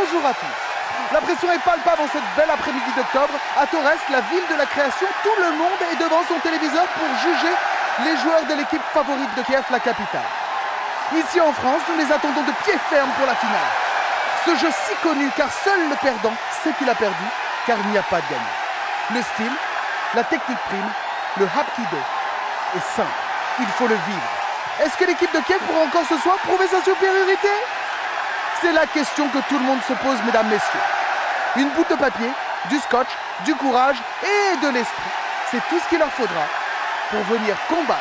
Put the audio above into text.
Bonjour à tous. La pression est palpable en cette belle après-midi d'octobre. À Torres, la ville de la création, tout le monde est devant son téléviseur pour juger les joueurs de l'équipe favorite de Kiev, la capitale. Ici en France, nous les attendons de pied ferme pour la finale. Ce jeu si connu car seul le perdant sait qu'il a perdu, car il n'y a pas de gagnant. Le style, la technique prime, le hapkido est simple. Il faut le vivre. Est-ce que l'équipe de Kiev pourra encore ce soir prouver sa supériorité ? C'est la question que tout le monde se pose, mesdames, messieurs. Une boule de papier, du scotch, du courage et de l'esprit. C'est tout ce qu'il leur faudra pour venir combattre